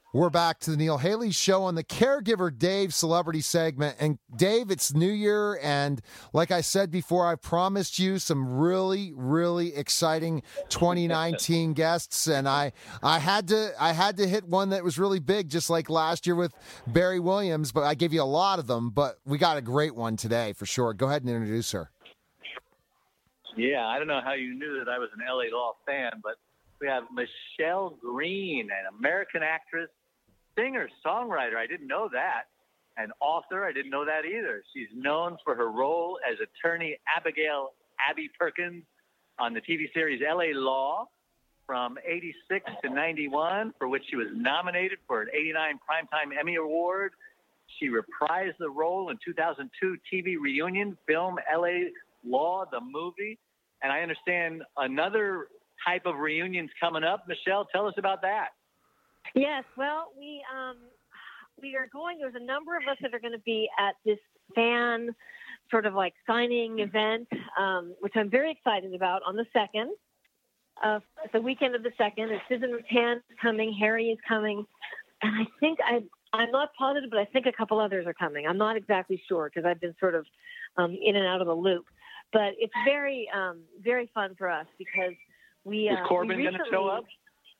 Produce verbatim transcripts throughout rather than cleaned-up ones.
We're back to the Neil Haley Show on the Caregiver Dave celebrity segment. And Dave, it's New Year. And like I said before, I promised you some really, really exciting twenty nineteen guests. And I, I had to, I had to hit one that was really big, just like last year with Barry Williams. But I gave you a lot of them. But we got a great one today for sure. Go ahead and introduce her. Yeah, I don't know how you knew that I was an L A Law fan, but we have Michelle Green, an American actress, singer, songwriter. I didn't know that. An author. I didn't know that either. She's known for her role as attorney Abigail Abby Perkins on the T V series L A Law from eighty-six to ninety-one, for which she was nominated for an eighty-nine Primetime Emmy Award. She reprised the role in two thousand two T V reunion film L A Law, the movie. And I understand another type of reunions coming up. Michelle, tell us about that. Yes, well, we um, we are going. There's a number of us that are going to be at this fan sort of like signing event, um, which I'm very excited about on the second. Uh, the weekend of the second, and Susan Rattan is coming, Harry is coming, and I think I I'm not positive, but I think a couple others are coming. I'm not exactly sure because I've been sort of um, in and out of the loop. But it's very, um, very fun for us because we. Uh, Is Corbin going to show up?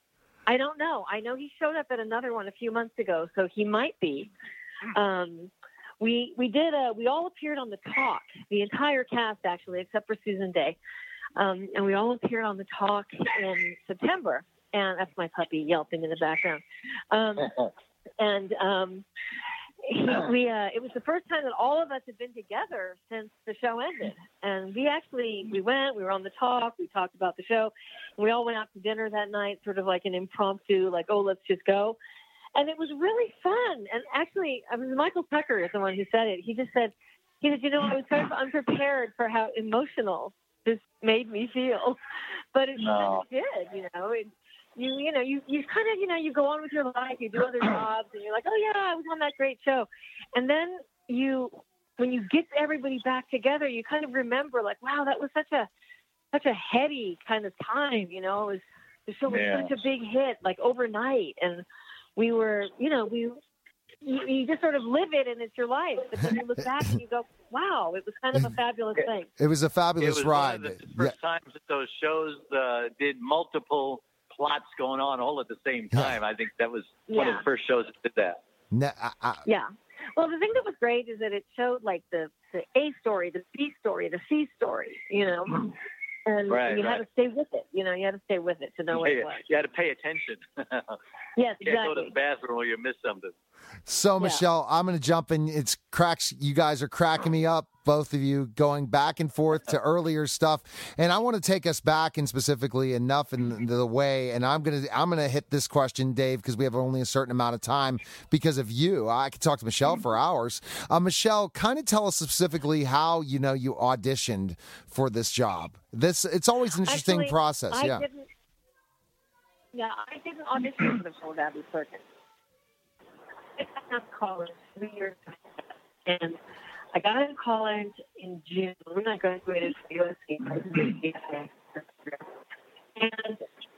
I don't know. I know he showed up at another one a few months ago, so he might be. Um, we we did a, we all appeared on the Talk, the entire cast actually, except for Susan Day, um, and we all appeared on the Talk in September. And that's my puppy yelping in the background. Um, and um, he, we uh, it was the first time that all of us had been together since the show ended. And we actually, we went, we were on the Talk, we talked about the show, and we all went out to dinner that night, sort of like an impromptu, like, oh, let's just go. And it was really fun. And actually, I was Michael Tucker is the one who said it. He just said, he said, you know, I was sort of unprepared for how emotional this made me feel. But it No. really did, you know. It, you you know, you, you kind of, you know, you go on with your life, you do other jobs, and you're like, oh, yeah, I was on that great show. And then you, when you get everybody back together, you kind of remember, like, wow, that was such a such a heady kind of time, you know. It was, the show was Yeah. such a big hit, like, overnight. And we were, you know, we you, you just sort of live it, and it's your life. But then you look back and you go, wow, it was kind of a fabulous thing. It was a It fabulous was ride. one of the first Yeah. times that those shows uh, did multiple plots going on all at the same time. I think that was one of Yeah. the first shows that did that. Ne- I- I- Yeah. Well, the thing that was great is that it showed like the, the A story, the B story, the C story, you know, and Right, you right. had to stay with it. You know, you had to stay with it to know what You, it was. you had to pay attention. Yes, You can't go to exactly. the bathroom or you miss something. So, Yeah. Michelle, I'm going to jump in. It's cracks. You guys are cracking me up, both of you, going back and forth to earlier stuff. And I want to take us back and specifically enough in the way. And I'm going to I'm going to hit this question, Dave, because we have only a certain amount of time because of you. I could talk to Michelle for hours. Uh, Michelle, kind of tell us specifically how, you know, you auditioned for this job. This It's always an interesting Actually, process. I yeah. didn't. Yeah, I didn't audition for the role of Abby Perkins. I got out of college three years ago, and I got out of college in June. I graduated from U S C. And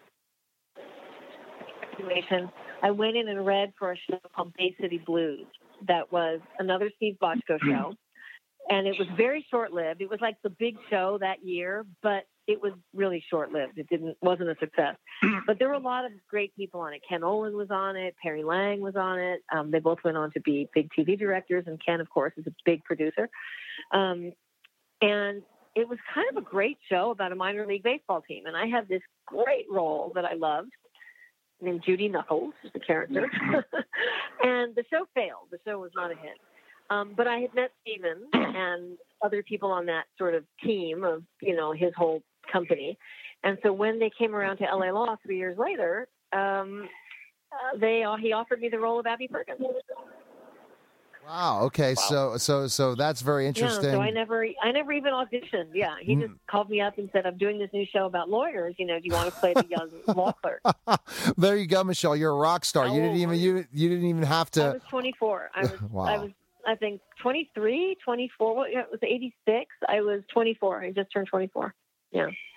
graduation, I went in and read for a show called Bay City Blues. That was another Steve Bochco show, and it was very short-lived. It was like the big show that year, but it was really short-lived. It didn't wasn't a success. But there were a lot of great people on it. Ken Olin was on it. Perry Lang was on it. Um, they both went on to be big T V directors, and Ken, of course, is a big producer. Um, and it was kind of a great show about a minor league baseball team. And I had this great role that I loved, named Judy Knuckles, is the character. And the show failed. The show was not a hit. Um, but I had met Steven and other people on that sort of team of, you know, his whole company. And so when they came around to L A Law three years later, um, uh, they uh, he offered me the role of Abby Perkins. Wow. Okay. Wow. So so so that's very interesting. Yeah, so I never I never even auditioned. Yeah, he Mm. just called me up and said, "I'm doing this new show about lawyers. You know, do you want to play the young law clerk?" There you go, Michelle. You're a rock star. How you didn't old even were you you didn't even have I to. was twenty-four. I was Wow. I was I think twenty-three, twenty-four. What, yeah, it was eighty-six. I was twenty-four. I just turned twenty-four. Yeah.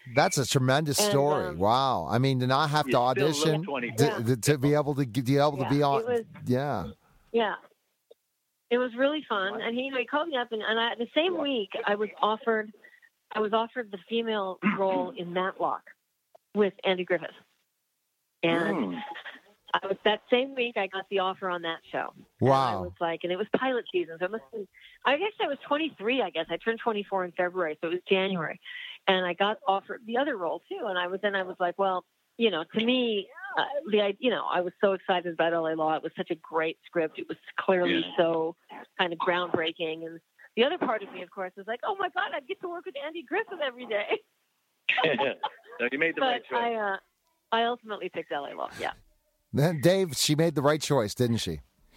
That's a tremendous And, story. um, Wow. I mean, to not have You to still look audition, twenty-four. to, to, to be able to be able to Yeah, be on. it was- yeah. Yeah. It was really fun. And he, you know, he called me up, and, and I, the same week I was offered, I was offered the female role in Matlock with Andy Griffith. And Hmm. I was that same week I got the offer on that show. And I Wow. was like, and it was pilot season, so it must have been, I guess I was twenty-three. I guess I turned twenty-four in February, so it was January, and I got offered the other role too. And I was then I was like, well, you know, to me, uh, the I- you know, I was so excited about L A Law. It was such a great script. It was clearly Yeah. so kind of groundbreaking. And the other part of me, of course, was like, oh my God, I'd get to work with Andy Griffith every day. So you made the But right choice. I, uh, I ultimately picked L A Law. Yeah. Then Dave, she made the right choice, didn't she?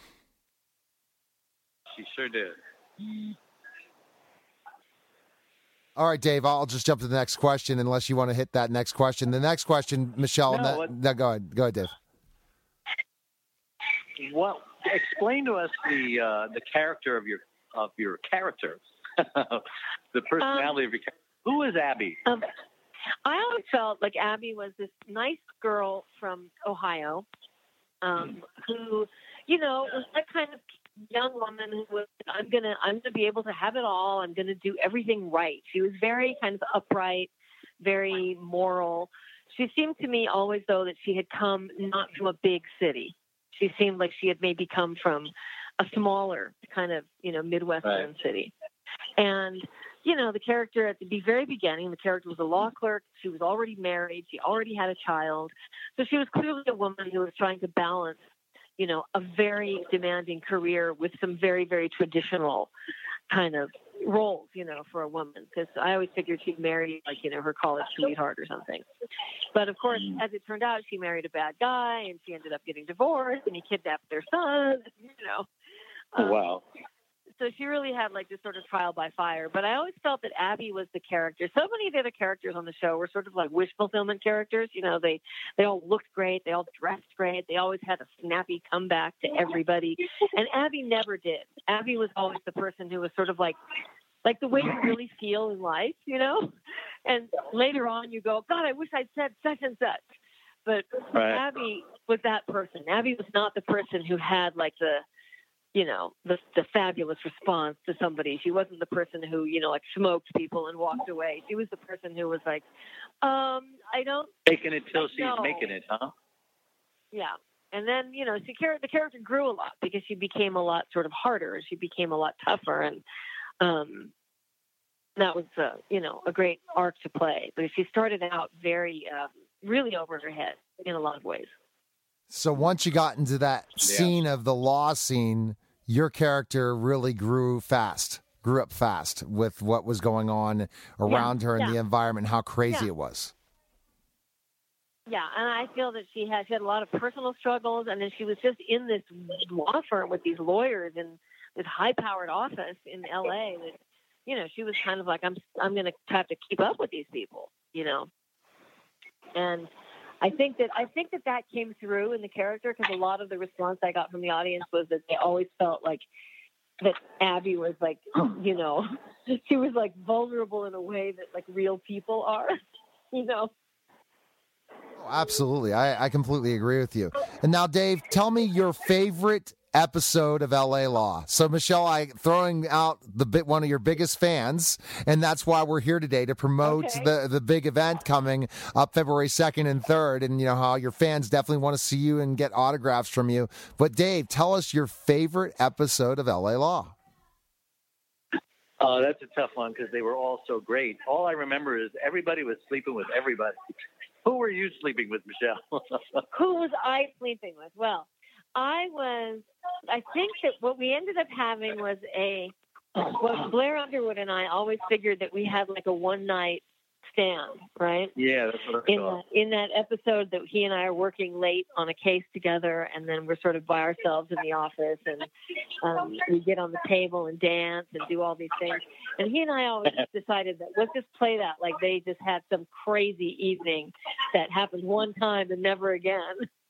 She sure did. All right, Dave, I'll just jump to the next question unless you want to hit that next question. The next question, Michelle, No, no, what- no, go ahead. Go ahead, Dave. What? Explain to us the uh, the character of your of your character, the personality of your character. Who is Abby? Um, I always felt like Abby was this nice girl from Ohio, um, who, you know, was that kind of young woman who was, I'm gonna, I'm gonna be able to have it all. I'm gonna do everything right. She was very kind of upright, very moral. She seemed to me always, though, that she had come not from a big city. She seemed like she had maybe come from a smaller kind of, you know, Midwestern Right. city. And, you know, the character at the very beginning, the character was a law clerk. She was already married. She already had a child. So she was clearly a woman who was trying to balance, you know, a very demanding career with some very, very traditional kind of roles, you know, for a woman. Because I always figured she'd marry, like, you know, her college sweetheart or something. But of course, as it turned out, she married a bad guy, and she ended up getting divorced, and he kidnapped their son, you know. Um, Wow. So she really had like this sort of trial by fire. But I always felt that Abby was the character. So many of the other characters on the show were sort of like wish fulfillment characters. You know, they, they all looked great. They all dressed great. They always had a snappy comeback to everybody. And Abby never did. Abby was always the person who was sort of like, like the way you really feel in life, you know? And later on you go, God, I wish I'd said such and such. But Right. Abby was that person. Abby was not the person who had like the, you know, the the fabulous response to somebody. She wasn't the person who, you know, like smoked people and walked away. She was the person who was like, um, I don't, Making it till she's No. making it, huh? yeah. And then, you know, she, the character grew a lot because she became a lot sort of harder. She became a lot tougher. And um, that was, uh, you know, a great arc to play. But she started out very, um, really over her head in a lot of ways. So once you got into that scene of the law scene, your character really grew fast, grew up fast with what was going on around her and yeah. the environment, how crazy Yeah. it was. Yeah, and I feel that she had she had a lot of personal struggles, and then she was just in this law firm with these lawyers in this high-powered office in L A. That, you know, she was kind of like, I'm I'm going to have to keep up with these people, you know. And I think that I think that that came through in the character because a lot of the response I got from the audience was that they always felt like that Abby was like, you know, she was like vulnerable in a way that like real people are, you know. Oh, absolutely. I, I completely agree with you. And now, Dave, tell me your favorite episode of L A Law. So, Michelle, I throwing out the bit one of your biggest fans, and that's why we're here today to promote Okay. the the big event coming up February second and third. And you know how your fans definitely want to see you and get autographs from you. But Dave, tell us your favorite episode of L A Law. Oh, that's a tough one because they were all so great. All I remember is everybody was sleeping with everybody. Who were you sleeping with, Michelle? Who was I sleeping with? Well, I was, I think that what we ended up having was a, well, Blair Underwood and I always figured that we had like a one night stand, right? Yeah, that's what I In thought. that, in that episode that he and I are working late on a case together, and then we're sort of by ourselves in the office, and um, we get on the table and dance and do all these things. And he and I always decided that let's just play that like they just had some crazy evening that happened one time and never again.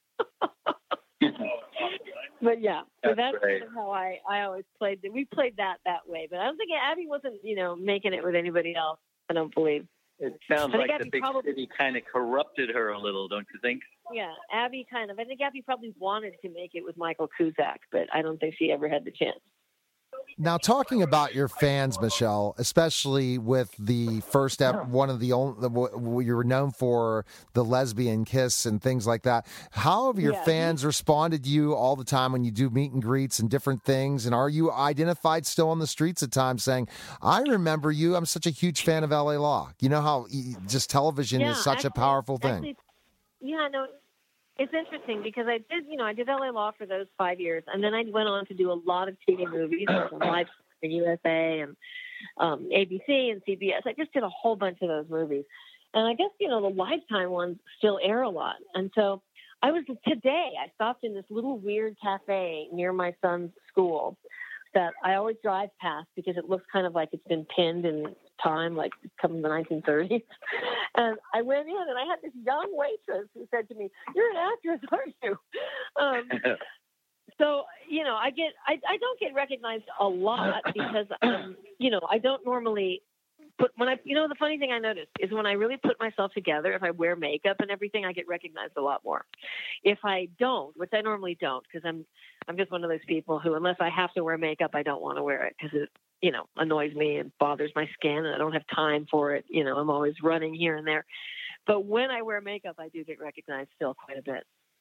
But yeah, so That's that's great. kind of how I, I always played. We played that that way, but I don't think Abby wasn't, you know, making it with anybody else. I don't believe. It sounds I think like the Abby big probably- city kind of corrupted her a little, don't you think? Yeah, Abby kind of. I think Abby probably wanted to make it with Michael Cusack, but I don't think she ever had the chance. Now, talking about your fans, Michelle, especially with the first ep- one of the only the, you were known for the lesbian kiss and things like that. How have your Yeah. fans responded to you all the time when you do meet and greets and different things? And are you identified still on the streets at times saying, "I remember you. I'm such a huge fan of L A Law." You know how e- just television Yeah, is such actually- a powerful thing. Actually, yeah, no, it's interesting because I did, you know, I did L A Law for those five years, and then I went on to do a lot of T V movies, from Live in U S A and um, A B C and C B S. I just did a whole bunch of those movies, and I guess you know the Lifetime ones still air a lot. And so I was today. I stopped in this little weird cafe near my son's school that I always drive past because it looks kind of like it's been pinned in time, like it's come from the nineteen thirties. And I went in and I had this young waitress who said to me, "You're an actress, aren't you?" Um, so, you know, I get, I, I don't get recognized a lot because, um, you know, I don't normally put, when I, you know, the funny thing I noticed is when I really put myself together, if I wear makeup and everything, I get recognized a lot more. If I don't, which I normally don't, because I'm, I'm just one of those people who, unless I have to wear makeup, I don't want to wear it because it, you know, annoys me and bothers my skin and I don't have time for it. You know, I'm always running here and there. But when I wear makeup, I do get recognized still quite a bit.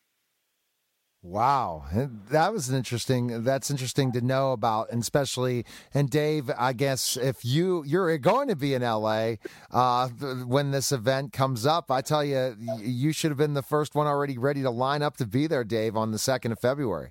Wow, that was an interesting. That's interesting to know about, and especially. And Dave, I guess if you you're going to be in L A uh, when this event comes up, I tell you, you should have been the first one already ready to line up to be there, Dave, on the second of February.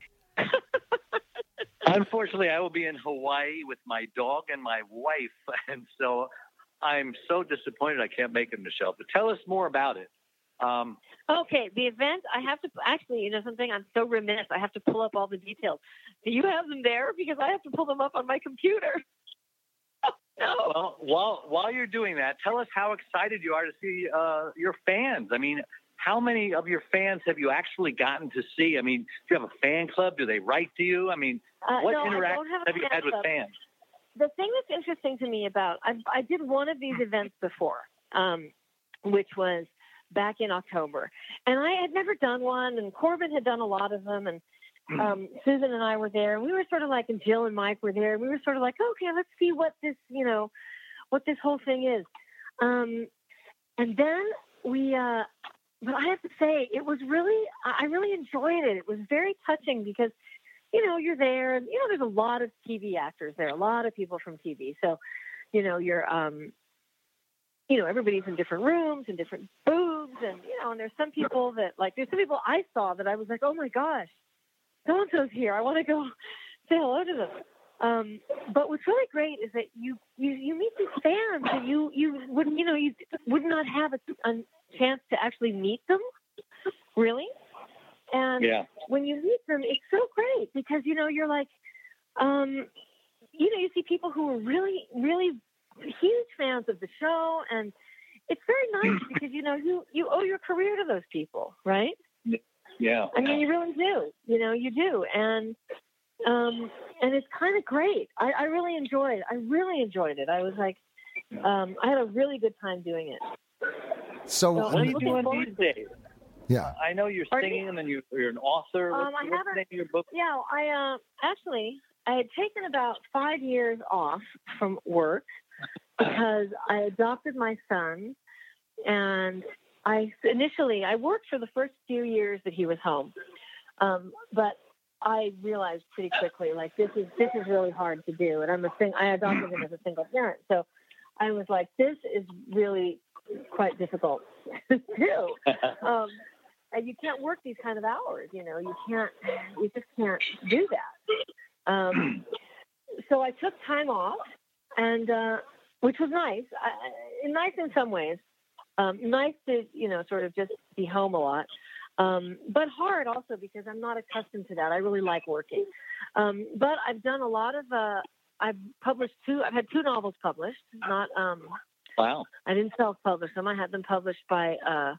Unfortunately, I will be in Hawaii with my dog and my wife, and so I'm so disappointed I can't make it, Michelle. But tell us more about it. Um, Okay, the event, I have to, actually, you know something, I'm so remiss, I have to pull up all the details. Do you have them there? Because I have to pull them up on my computer. Oh, no. Well, while while you're doing that, tell us how excited you are to see uh, your fans. I mean, how many of your fans have you actually gotten to see? I mean, do you have a fan club? Do they write to you? I mean, Uh, what no, I don't interactions have a have you fan had with club. fans? The thing that's interesting to me about, I, I did one of these events before, um, which was back in October. And I had never done one, and Corbin had done a lot of them, and um, Susan and I were there, and we were sort of like, and Jill and Mike were there, and we were sort of like, okay, let's see what this, you know, what this whole thing is. Um, and then we, uh, but I have to say, it was really, I really enjoyed it. It was very touching because, you know, you're there, and, you know, there's a lot of T V actors there, a lot of people from T V. So, you know, you're, um, you know, everybody's in different rooms and different booths, and you know, and there's some people that like there's some people I saw that I was like, oh my gosh, so and so's here. I want to go say hello to them. Um, but what's really great is that you you you meet these fans and you you would you know you would not have a, a chance to actually meet them, really. And Yeah. when you meet them, it's so great because you know you're like, um, you know, you see people who are really really huge fans of the show, and it's very nice because you know you you owe your career to those people, right? Yeah. I mean, you really do. You know, you do, and um, and it's kind of great. I, I really enjoyed. I really enjoyed it. I was like, um, I had a really good time doing it. So, So What are I'm you looking doing forward these to it. days? yeah. I know you're Pardon singing and then you, you're an author. What's, Um, I what's the haven't- name of your book? Yeah, I uh, actually I had taken about five years off from work because I adopted my son, and I initially I worked for the first few years that he was home, um, but I realized pretty quickly like this is this is really hard to do, and I'm a thing I adopted him as a single parent, so I was like this is really quite difficult to do. Um, and you can't work these kind of hours, you know, you can't, you just can't do that. Um, so I took time off, and uh, which was nice, I, nice in some ways, um, nice to, you know, sort of just be home a lot, um, but hard also because I'm not accustomed to that. I really like working. Um, but I've done a lot of, uh, I've published two, I've had two novels published, not, um, Wow. I didn't self-publish them. I had them published by, uh,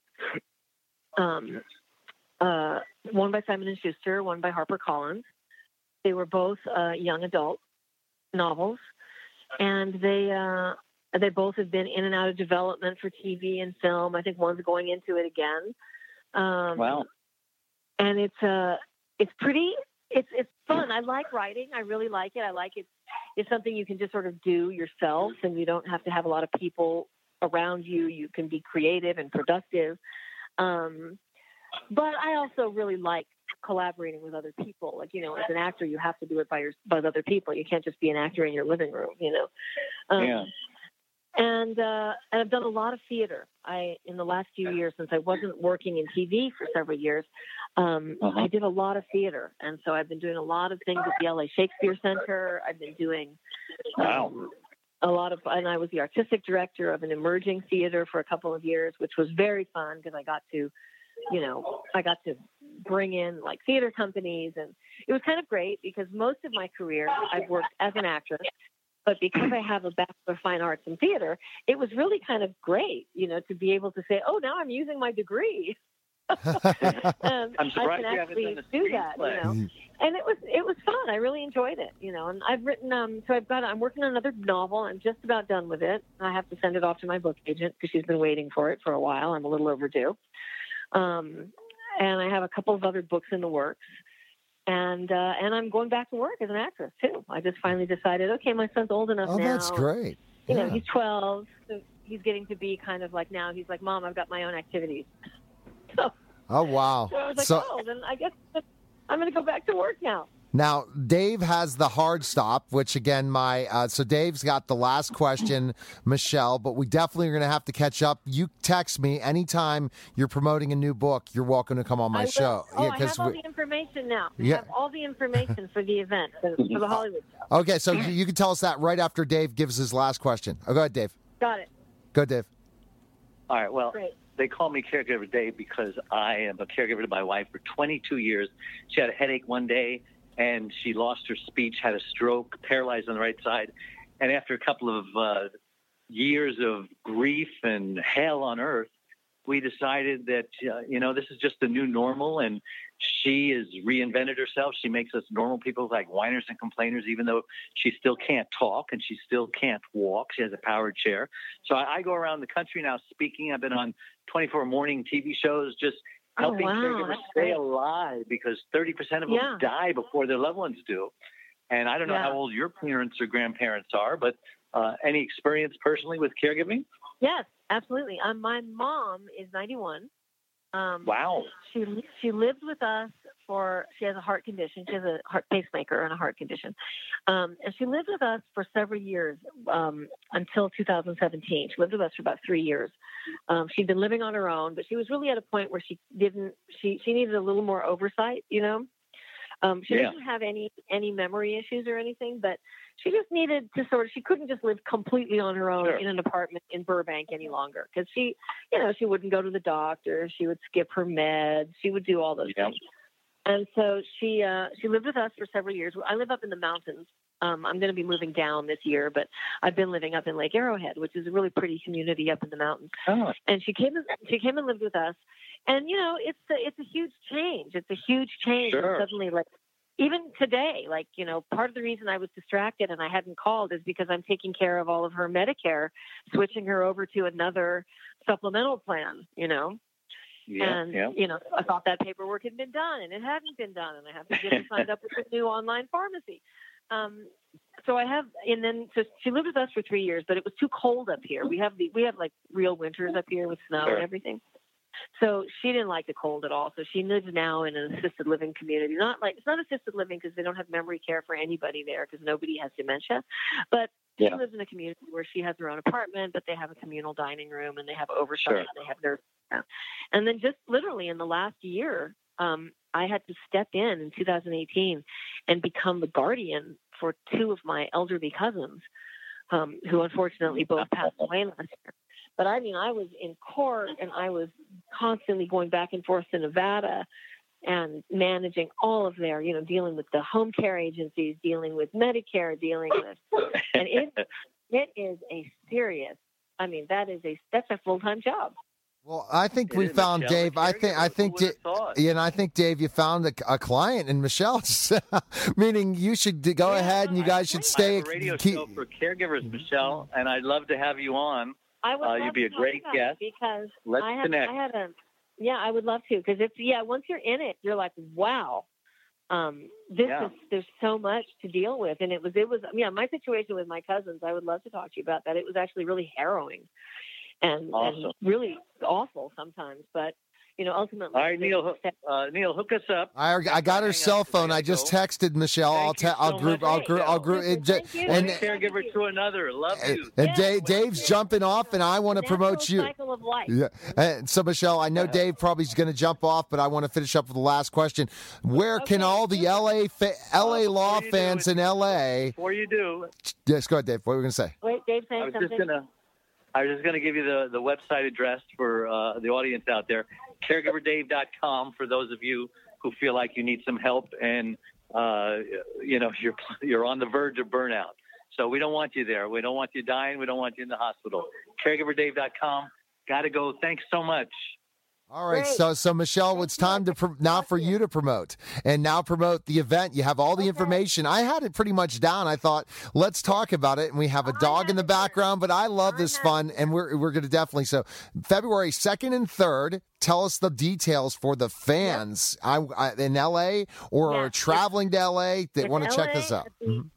um, uh, one by Simon and Schuster, one by HarperCollins. They were both uh, young adult novels, and they uh, They both have been in and out of development for T V and film. I think one's going into it again. Um, Wow. And it's uh, it's pretty. It's it's fun. I like writing. I really like it. I like it. It's something you can just sort of do yourself, and you don't have to have a lot of people around you. You can be creative and productive. Um, but I also really like collaborating with other people. Like, you know, as an actor, you have to do it by your by other people. You can't just be an actor in your living room. You know. Um, Yeah. And uh, and I've done a lot of theater. I in the last few years, since I wasn't working in T V for several years, um, Uh-huh. I did a lot of theater, and so I've been doing a lot of things at the L A Shakespeare Center. I've been doing um, Wow. a lot of, and I was the artistic director of an emerging theater for a couple of years, which was very fun because I got to, you know, I got to bring in like theater companies, and it was kind of great because most of my career I've worked as an actress. But because I have a Bachelor of Fine Arts in theater, it was really kind of great, you know, to be able to say, "Oh, now I'm using my degree." um, I'm surprised I can you haven't actually done a do that, screenplay. you know. And it was it was fun. I really enjoyed it, you know. And I've written, um, so I've got, I'm working on another novel. I'm just about done with it. I have to send it off to my book agent because she's been waiting for it for a while. I'm a little overdue. Um, and I have a couple of other books in the works. And uh, and I'm going back to work as an actress too. I just finally decided, okay, my son's old enough Oh, now. that's great. You know, Yeah. he's twelve, so he's getting to be kind of like now. He's like, Mom, I've got my own activities. So, Oh, wow. so I was like, So- oh, then I guess I'm going to go back to work now. Now, Dave has the hard stop, which again, my uh, so Dave's got the last question, Michelle, but we definitely are going to have to catch up. You text me anytime you're promoting a new book. You're welcome to come on my I will. show. Oh, Yeah, I 'cause have all we- the information now. I Yeah. have all the information for the event, for, for the Hollywood show. okay, so you you can tell us that right after Dave gives his last question. Oh, go ahead, Dave. Got it. Go, ahead, Dave. All right. Well, Great. they call me Caregiver Dave because I am a caregiver to my wife for twenty-two years. She had a headache one day, and she lost her speech, had a stroke, paralyzed on the right side. And after a couple of uh, years of grief and hell on earth, we decided that, uh, you know, this is just the new normal, and she has reinvented herself. She makes us normal people like whiners and complainers, even though she still can't talk and she still can't walk. She has a powered chair. So I, I go around the country now speaking. I've been on twenty-four morning T V shows just helping Oh, wow, caregivers that's stay great. alive because thirty percent of them Yeah. die before their loved ones do. And I don't know Yeah. how old your parents or grandparents are, but uh, any experience personally with caregiving? Yes, absolutely. Um, my mom is ninety-one. Um, Wow. She she lived with us for. She has a heart condition. She has a heart pacemaker and a heart condition, um, and she lived with us for several years um, until two thousand seventeen. She lived with us for about three years. Um, she'd been living on her own, but she was really at a point where she didn't. She she needed a little more oversight, you know. Um, she Yeah. doesn't have any any memory issues or anything, but she just needed to sort of. She couldn't just live completely on her own Sure. in an apartment in Burbank any longer because she, you know, she wouldn't go to the doctor. She would skip her meds. She would do all those Yeah. things. And so she uh, she lived with us for several years. I live up in the mountains. Um, I'm going to be moving down this year, but I've been living up in Lake Arrowhead, which is a really pretty community up in the mountains. Oh. And she came and she came and lived with us. And you know, it's a, it's a huge change. It's a huge change. And Sure. suddenly, like even today, like you know, part of the reason I was distracted and I hadn't called is because I'm taking care of all of her Medicare, switching her over to another supplemental plan. You know. Yeah. And, yeah. you know, I thought that paperwork had been done, and it hadn't been done, and I have to get her signed up with the new online pharmacy. Um, so I have, and then so she lived with us for three years, but it was too cold up here. We have the, we have like real winters up here with snow Sure. and everything. So she didn't like the cold at all. So she lives now in an assisted living community. Not like, it's not assisted living because they don't have memory care for anybody there because nobody has dementia, but she Yeah. lives in a community where she has her own apartment, but they have a communal dining room and they have oversight Sure. and they have nurse. And then just literally in the last year, um, I had to step in in two thousand eighteen and become the guardian for two of my elderly cousins, um, who unfortunately both passed away last year. But I mean, I was in court and I was constantly going back and forth to Nevada and managing all of their, you know, dealing with the home care agencies, dealing with Medicare, dealing with, and it, it is a serious, I mean, that is a, that's a full-time job. Well, I think It we is found Michelle, Dave. the I think I caregiver. think Who would've Da- thought? yeah, and I think Dave, you found a, a client in Michelle. Meaning you should d- go Yeah, ahead and you I- guys should I stay. I have a radio keep- show for caregivers, Michelle, and I'd love to have you on. I would Uh, love you'd be to a talk great about it guest. because Let's I have, connect. I had a, yeah, I would love to because it's yeah. Once you're in it, you're like, wow, um, this Yeah. is there's so much to deal with, and it was it was yeah. My situation with my cousins, I would love to talk to you about that. It was actually really harrowing, and, Awesome. and really awful sometimes, but you know, ultimately. All right, Neil, hook- uh, Neil, hook us up. I, I got her Hang cell up 'cause I phone. gotta I just go. texted Michelle. I'll Thank you te- I'll so group. much, I'll group. I'll Michelle. group. It, Thank you. One and caregiver to another. Love you. and Yes, Dave, well, Dave's it's jumping off, and I want to natural promote you. cycle of life. Yeah. And so, Michelle, I know Dave probably is going to jump off, but I want to finish up with the last question. Where can Okay. all the L A fa- L A Uh, law before you do fans it- in L A? Before you do, Yes, go ahead, Dave. What were we going to say? Wait, Dave I saying was something. just gonna, I was just gonna give you the, the website address for uh, the audience out there, caregiver dave dot com, for those of you who feel like you need some help and uh, you know you're you're on the verge of burnout. So we don't want you there. We don't want you dying. We don't want you in the hospital. caregiver dave dot com. Got to go. Thanks so much. All right, Great. so so Michelle, Thank it's you. time to pro- now for you to promote and now promote the event. You have all the Okay. information. I had it pretty much down. I thought let's talk about it, and we have a I dog in have the it here. background. But I love I this have fun, it and we're we're going to definitely so February second and third. Tell us the details for the fans I, I, in L A or Yes, are it's- traveling to L A that It's want to check L A this out. at the- Mhm.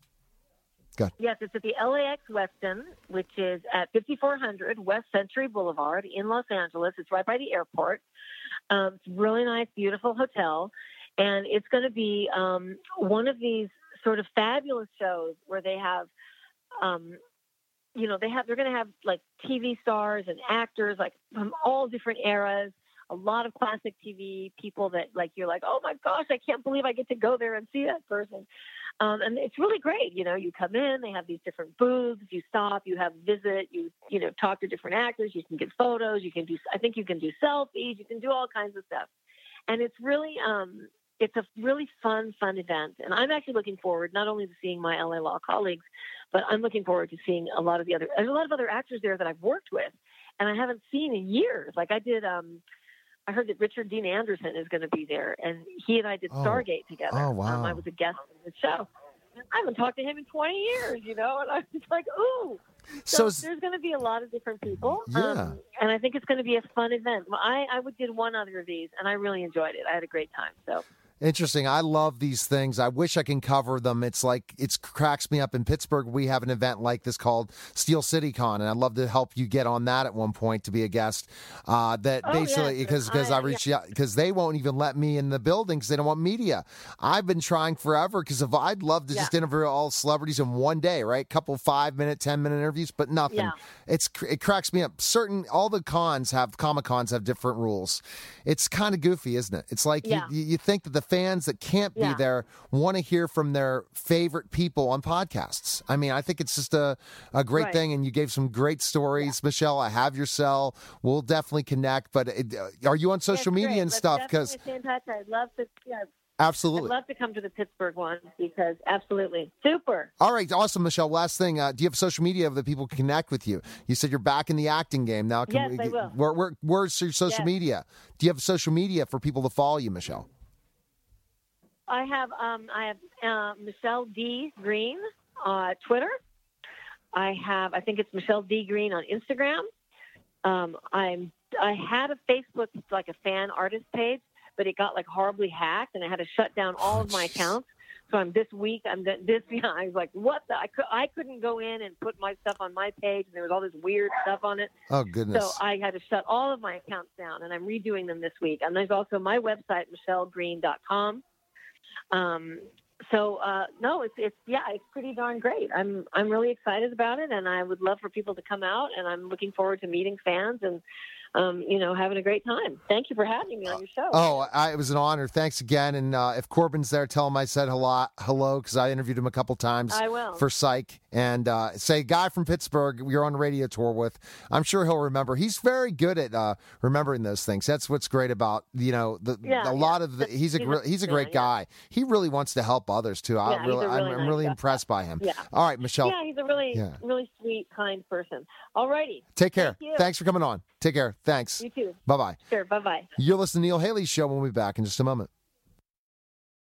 Go ahead. Yes, it's at the L A X Westin, which is at fifty-four hundred West Century Boulevard in Los Angeles. It's right by the airport. Um, it's a really nice, beautiful hotel. And it's going to be um, one of these sort of fabulous shows where they have, um, you know, they have, they're going to have like T V stars and actors like from all different eras, a lot of classic T V people that like, you're like, oh my gosh, I can't believe I get to go there and see that person. Um, and it's really great. You know, you come in, they have these different booths, you stop, you have visit, you, you know, talk to different actors, you can get photos, you can do, I think you can do selfies, you can do all kinds of stuff. And it's really, um, it's a really fun, fun event. And I'm actually looking forward not only to seeing my L A Law colleagues, but I'm looking forward to seeing a lot of the other, there's a lot of other actors there that I've worked with and I haven't seen in years. Like I did, um, I heard that Richard Dean Anderson is going to be there, and he and I did Oh. Stargate together. Oh, wow. Um, I was a guest on the show. I haven't talked to him in twenty years, you know, and I was like, ooh. So So, is- there's going to be a lot of different people. Yeah. Um, and I think it's going to be a fun event. I, I would did one other of these, and I really enjoyed it. I had a great time. So Interesting. I love these things. I wish I can cover them. It's like it cracks me up. In Pittsburgh, we have an event like this called Steel City Con, and I'd love to help you get on that at one point to be a guest. Uh, that Oh, basically yes. because because I, I- reached out because they won't even let me in the building because they don't want media. I've been trying forever because if I'd love to Yeah. just interview all celebrities in one day, right? Couple five minute, ten minute interviews, but nothing. Yeah. It's it cracks me up. Certain all the cons have Comic Cons have different rules. It's kind of goofy, isn't it? It's like Yeah. you, you think that the fans that can't be Yeah. there want to hear from their favorite people on podcasts. I mean, I think it's just a, a great Right. thing, and you gave some great stories, Michelle. I have your cell. We'll definitely connect. But it, uh, are you on social Yes, media great. and Let's stuff? definitely Because stay in touch. I'd love to. Yeah, absolutely. I'd love to come to the Pittsburgh one because absolutely super. All right, awesome, Michelle. Last thing, uh, do you have social media that people can connect with you? You said you're back in the acting game now. Can Yes, we, I will. Where, where, where's your social Yes. media? Do you have social media for people to follow you, Michelle? I have um, I have uh, Michelle D Green on Twitter. I have I think it's Michelle D Green on Instagram. Um, I'm I had a Facebook like a fan artist page, but it got like horribly hacked, and I had to shut down all Oh, of my jeez. accounts. So I'm this week. I'm th- this. Yeah, I was like, what the? I, could, I couldn't go in and put my stuff on my page, and there was all this weird stuff on it. Oh, goodness. So I had to shut all of my accounts down, and I'm redoing them this week. And there's also my website, michelle green dot com. Um, so uh, no, it's it's yeah, it's pretty darn great. I'm I'm really excited about it, and I would love for people to come out. And I'm looking forward to meeting fans and um, you know having a great time. Thank you for having me on your show. Oh, I, it was an honor. Thanks again. And uh, if Corbin's there, tell him I said hello, hello, because I interviewed him a couple times I will. for Psych. and uh, say, guy from Pittsburgh you're on the radio tour with, I'm sure he'll remember. He's very good at uh, remembering those things. That's what's great about, you know, the, Yeah, a yeah. lot of the, he's a, He's gr- a- he's a yeah, great yeah. guy. He really wants to help others, too. I Yeah, he's really, a really I'm, I'm nice really guy. impressed by him. Yeah. All right, Michelle, Yeah, he's a really, Yeah. really sweet, kind person. All righty. take care. Thank you. Thanks for coming on. Take care. Thanks. You too. Bye-bye. Sure. Bye bye. You're listening to Neil Haley's show. We'll be back in just a moment.